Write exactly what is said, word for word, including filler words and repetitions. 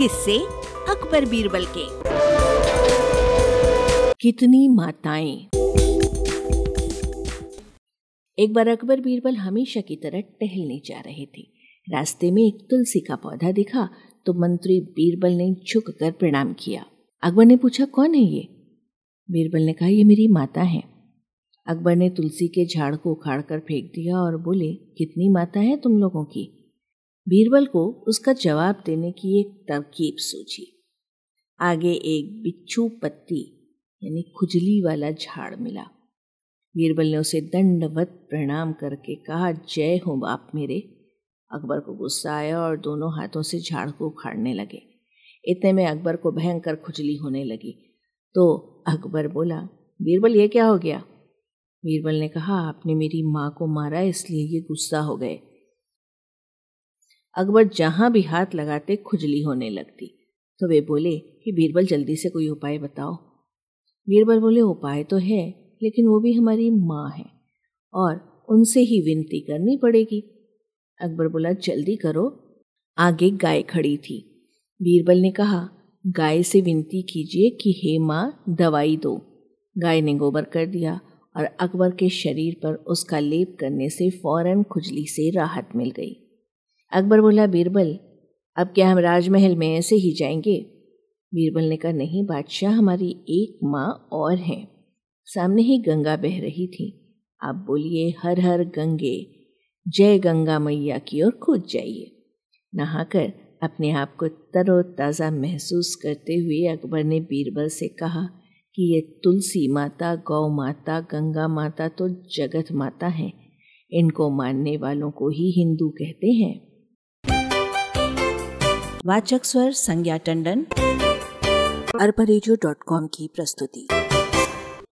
किस्से अकबर बीरबल के। कितनी माताएं। एक बार अकबर बीरबल हमेशा की तरह टहलने जा रहे थे। रास्ते में एक तुलसी का पौधा दिखा तो मंत्री बीरबल ने झुककर प्रणाम किया। अकबर ने पूछा, कौन है ये? बीरबल ने कहा, ये मेरी माता है। अकबर ने तुलसी के झाड़ को उखाड़ कर फेंक दिया और बोले, कितनी माता है तुम लोगों की? बीरबल को उसका जवाब देने की एक तरकीब सूझी। आगे एक बिच्छू पत्ती यानी खुजली वाला झाड़ मिला। बीरबल ने उसे दंडवत प्रणाम करके कहा, जय हो बाप मेरे। अकबर को गुस्सा आया और दोनों हाथों से झाड़ को उखाड़ने लगे। इतने में अकबर को भयंकर खुजली होने लगी तो अकबर बोला, बीरबल ये क्या हो गया? बीरबल ने कहा, आपने मेरी माँ को मारा इसलिए ये गुस्सा हो गए। अकबर जहां भी हाथ लगाते खुजली होने लगती तो वे बोले कि बीरबल जल्दी से कोई उपाय बताओ। बीरबल बोले, उपाय तो है लेकिन वो भी हमारी माँ है और उनसे ही विनती करनी पड़ेगी। अकबर बोला, जल्दी करो। आगे गाय खड़ी थी। बीरबल ने कहा, गाय से विनती कीजिए कि हे माँ दवाई दो। गाय ने गोबर कर दिया और अकबर के शरीर पर उसका लेप करने से फौरन खुजली से राहत मिल गई। अकबर बोला, बीरबल अब क्या हम राजमहल में ऐसे ही जाएंगे? बीरबल ने कहा, नहीं बादशाह, हमारी एक माँ और है। सामने ही गंगा बह रही थी। आप बोलिए, हर हर गंगे, जय गंगा मैया की ओर कूद जाइए। नहाकर अपने आप को तरोताज़ा महसूस करते हुए अकबर ने बीरबल से कहा कि ये तुलसी माता, गौ माता, गंगा माता तो जगत माता हैं। इनको मानने वालों को ही हिंदू कहते हैं। वाचक स्वर संज्ञा टंडन, अरबा रेडियो डॉट कॉम की प्रस्तुति।